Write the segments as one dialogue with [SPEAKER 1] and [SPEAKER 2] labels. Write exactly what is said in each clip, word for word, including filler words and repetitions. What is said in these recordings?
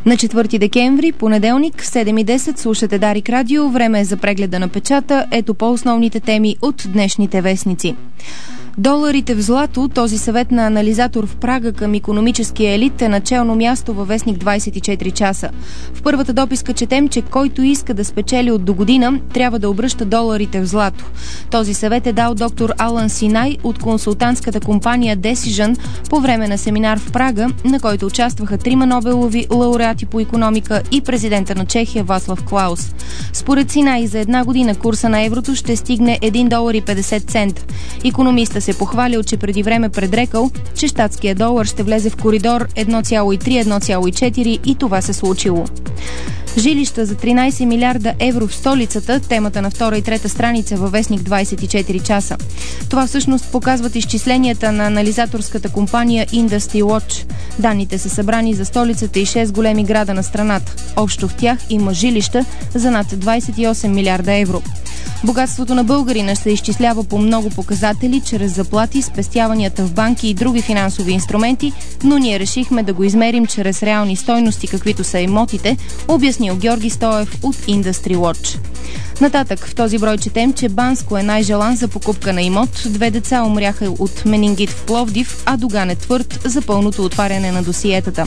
[SPEAKER 1] На четвърти декември, понеделник, седем и десет, слушате Дарик Радио. Време е за прегледа на печата. Ето по-основните теми от днешните вестници. Доларите в злато, този съвет на анализатор в Прага към икономическия елит е начално място във вестник двадесет и четири часа. В първата дописка четем, че който иска да спечели от догодина, трябва да обръща доларите в злато. Този съвет е дал доктор Алан Синай от консултантската компания Decision по време на семинар в Прага, на който участваха трима Нобелови лауреати по икономика и президента на Чехия Вацлав Клаус. Според Синай за една година курса на еврото ще стигне един долар и петдесет цента. Икономиста се похвалил, че преди време предрекал, че щатският долар ще влезе в коридор едно цяло и три - едно цяло и четири и това се случило. Жилища за тринадесет милиарда евро в столицата, темата на втора и трета страница във вестник двадесет и четири часа. Това всъщност показват изчисленията на анализаторската компания Industry Watch. Данните са събрани за столицата и шест големи града на страната. Общо в тях има жилища за над двадесет и осем милиарда евро. Богатството на българина се изчислява по много показатели, чрез заплати, спестяванията в банки и други финансови инструменти, но ние решихме да го измерим чрез реални стойности, каквито са имотите, обяснил Георги Стоев от Industry Watch. Нататък в този брой четем, че Банско е най-желан за покупка на имот, две деца умряха от менингит в Пловдив, а Доган е твърд за пълното отваряне на досиетата.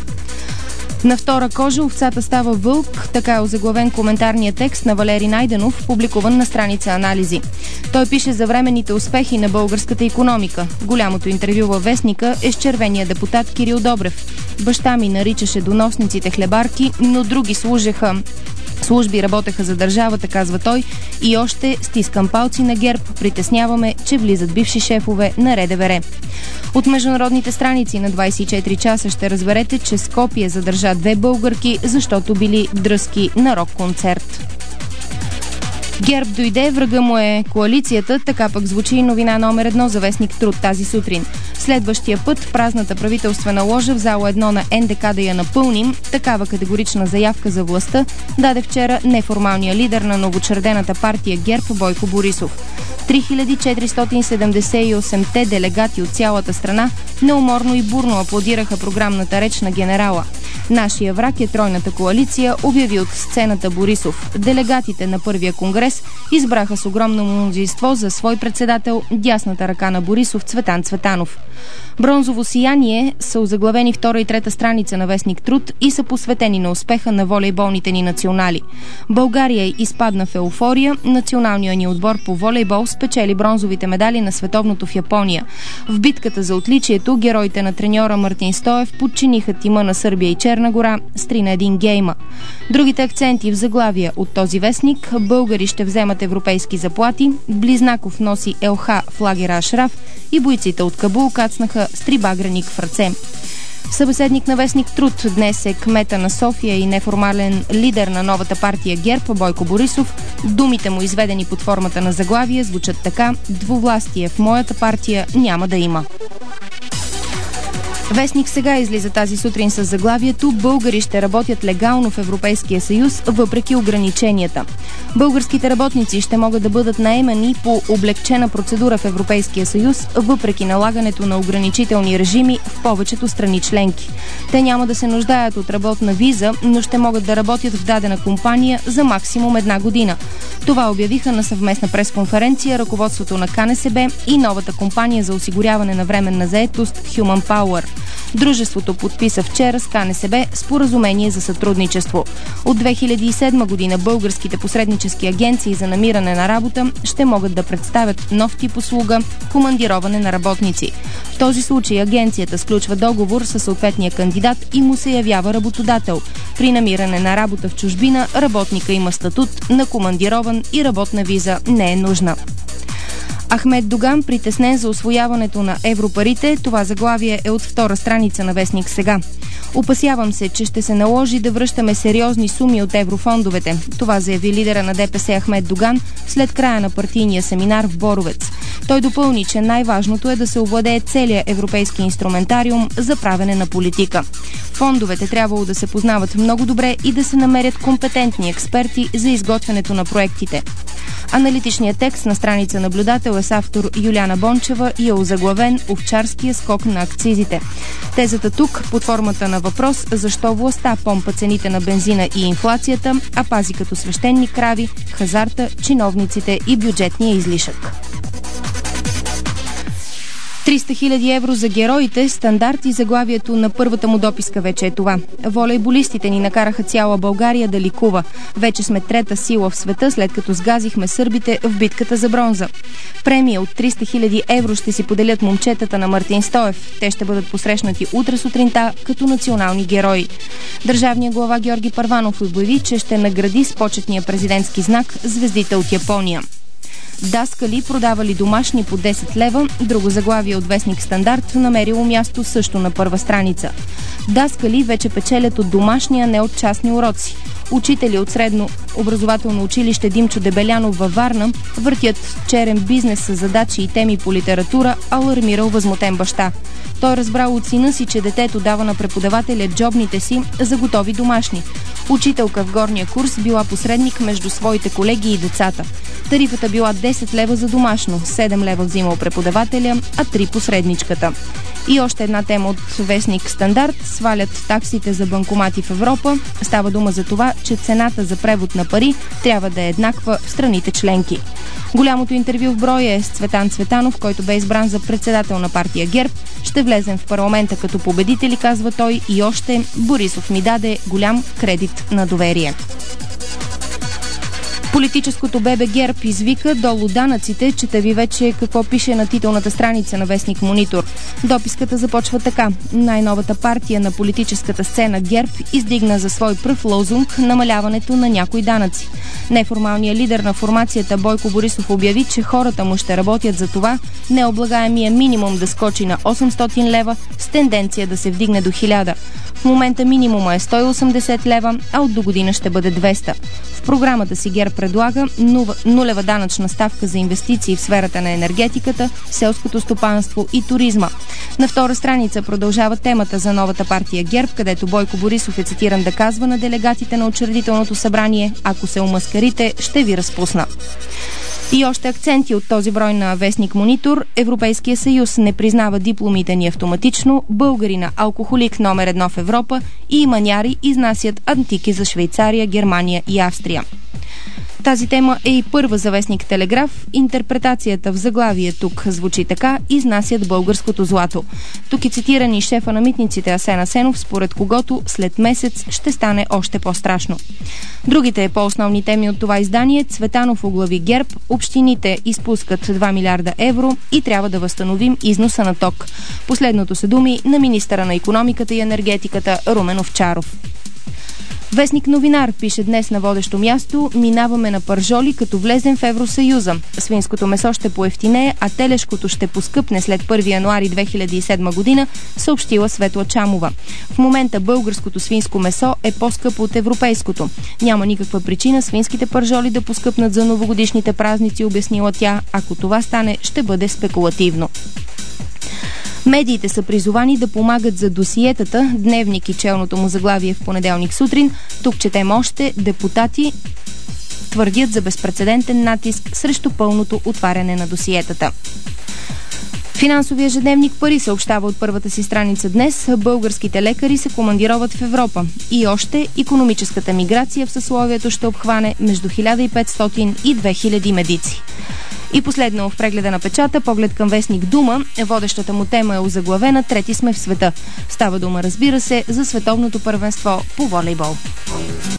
[SPEAKER 1] На втора кожа овцата става вълк, така е озаглавен коментарният текст на Валери Найденов, публикуван на страница Анализи. Той пише за временните успехи на българската икономика. Голямото интервю във вестника е с червения депутат Кирил Добрев. Баща ми наричаше доносниците хлебарки, но други служеха служби работеха за държавата, казва той, и още стискам палци на ГЕРБ, притесняваме, че влизат бивши шефове на РДВР. От международните страници на двадесет и четири часа ще разберете, че Скопие задържа две българки, защото били дръзки на рок-концерт. ГЕРБ дойде, врага му е коалицията, така пък звучи новина номер едно за вестник Труд тази сутрин. Следващия път празната правителствена ложа в зала едно на Ен Де Ка да я напълним, такава категорична заявка за властта даде вчера неформалния лидер на новочредената партия ГЕРБ Бойко Борисов. три хиляди четиристотин седемдесет и осемте делегати от цялата страна неуморно и бурно аплодираха програмната реч на генерала. Нашия враг е тройната коалиция, обяви от сцената Борисов. Делегатите на първия конгрес избраха с огромно мнозинство за свой председател дясната ръка на Борисов Цветан Цветанов. Бронзово сияние са озаглавени втора и трета страница на вестник Труд и са посветени на успеха на волейболните ни национали. България изпадна в еуфория, националният ни отбор по волейбол спечели бронзовите медали на световното в Япония. В битката за отличието героите на треньора Мартин Стоев подчиниха тима на Сърбия и Черна гора с три на един гейма. Другите акценти в заглавия от този вестник: българи ще вземат европейски заплати, Близнаков носи елха в лагера Ашраф и бойците от Кабул кацнаха с три багреник в ръце. Събеседник на вестник Труд днес е кмета на София и неформален лидер на новата партия ГЕРБ Бойко Борисов. Думите му, изведени под формата на заглавие, звучат така: двувластие в моята партия няма да има. Вестник Сега излиза тази сутрин с заглавието: българи ще работят легално в Европейския съюз, въпреки ограниченията. Българските работници ще могат да бъдат наемани по облегчена процедура в Европейския съюз, въпреки налагането на ограничителни режими в повечето страни членки. Те няма да се нуждаят от работна виза, но ще могат да работят в дадена компания за максимум една година. Това обявиха на съвместна пресконференция ръководството на Ка Не Се Бе и новата компания за осигуряване на временна заетост Human Power. Дружеството подписа вчера с Ка Не Се Бе споразумение за сътрудничество. От две хиляди и седма година българските посреднически агенции за намиране на работа ще могат да представят нов тип услуга – командироване на работници. В този случай агенцията сключва договор със съответния кандидат и му се явява работодател. При намиране на работа в чужбина работника има статут на командирован и работна виза не е нужна. Ахмед Доган притеснен за усвояването на европарите. Това заглавие е от втора страница на вестник Сега. Опасявам се, че ще се наложи да връщаме сериозни суми от еврофондовете. Това заяви лидера на Де Пе Се Ахмед Доган след края на партийния семинар в Боровец. Той допълни, че най-важното е да се овладее целият европейски инструментариум за правене на политика. Фондовете трябвало да се познават много добре и да се намерят компетентни експерти за изготвянето на проектите. Аналитичният текст на страница Наблюдател е с автор Юлиана Бончева и е озаглавен "Овчарския скок на акцизите". Тезата тук под формата на въпрос защо властта помпа цените на бензина и инфлацията, а пази като свещени крави хазарта, чиновниците и бюджетния излишък. триста хиляди евро за героите, стандарт и заглавието на първата му дописка вече е това. Волейболистите ни накараха цяла България да ликува. Вече сме трета сила в света, след като сгазихме сърбите в битката за бронза. Премия от триста хиляди евро ще си поделят момчетата на Мартин Стоев. Те ще бъдат посрещнати утре сутринта като национални герои. Държавният глава Георги Първанов обяви, че ще награди с почетния президентски знак звездите от Япония. Даскали продавали домашни по десет лева, друго заглавие от вестник Стандарт намерило място също на първа страница. Даскали вече печелят от домашни, а не от частни уроци. Учители от средно образователно училище Димчо Дебелянов във Варна въртят черен бизнес с задачи и теми по литература, алармирал възмутен баща. Той разбрал от сина си, че детето дава на преподавателя джобните си за готови домашни. Учителка в горния курс била посредник между своите колеги и децата. Тарифата била десет лева за домашно, седем лева взимал преподавателя, а три посредничката. И още една тема от вестник Стандарт. Свалят таксите за банкомати в Европа. Става дума за това, че цената за превод на пари трябва да е еднаква в страните членки. Голямото интервю в броя е с Цветан Цветанов, който бе избран за председател на партия ГЕРБ. Ще влезем в парламента като победители, казва той, и още Борисов ми даде голям кредит на доверие. Политическото бебе ГЕРБ извика долу данъците, чета ви вече какво пише на титулната страница на вестник Монитор. Дописката започва така. Най-новата партия на политическата сцена ГЕРБ издигна за свой пръв лозунг намаляването на някои данъци. Неформалният лидер на формацията Бойко Борисов обяви, че хората му ще работят за това необлагаемия минимум да скочи на осемстотин лева с тенденция да се вдигне до хиляда. В момента минимума е сто и осемдесет лева, а от до година ще бъде двеста. В програмата си ГЕРБ предлага нулева данъчна ставка за инвестиции в сферата на енергетиката, селското стопанство и туризма. На втора страница продължава темата за новата партия ГЕРБ, където Бойко Борисов е цитиран да казва на делегатите на учредителното събрание: "Ако се омаскарите, ще ви разпусна." И още акценти от този брой на вестник Монитор. Европейския съюз не признава дипломите ни автоматично, българина алкохолик номер едно в Европа и маняри изнасят антики за Швейцария, Германия и Австрия. Тази тема е и първа за вестник Телеграф. Интерпретацията в заглавие тук звучи така: "Изнасят българското злато". Тук е цитиран и шефа на митниците Асен Асенов, според когото след месец ще стане още по-страшно. Другите по-основни теми от това издание: Цветанов оглави ГЕРБ, общините изпускат два милиарда евро и трябва да възстановим износа на ток. Последното са думи на министъра на икономиката и енергетиката Румен Овчаров. Вестник Новинар пише днес на водещо място: "Минаваме на пържоли, като влезем в Евросъюза. Свинското месо ще поевтинее, а телешкото ще поскъпне след първи януари две хиляди и седма година", съобщила Светла Чамова. В момента българското свинско месо е по-скъпо от европейското. Няма никаква причина свинските пържоли да поскъпнат за новогодишните празници, обяснила тя. Ако това стане, ще бъде спекулативно. Медиите са призовани да помагат за досиетата. Дневник и челното му заглавие в понеделник сутрин. Тук четем още: "Депутати твърдят за безпрецедентен натиск срещу пълното отваряне на досиетата". Финансовия ежедневник Пари съобщава от първата си страница днес: българските лекари се командироват в Европа. И още: икономическата миграция в съсловието ще обхване между хиляда и петстотин и две хиляди медици. И последно в прегледа на печата, поглед към вестник Дума. Водещата му тема е озаглавена "Трети сме в света". Става дума, разбира се, за световното първенство по волейбол.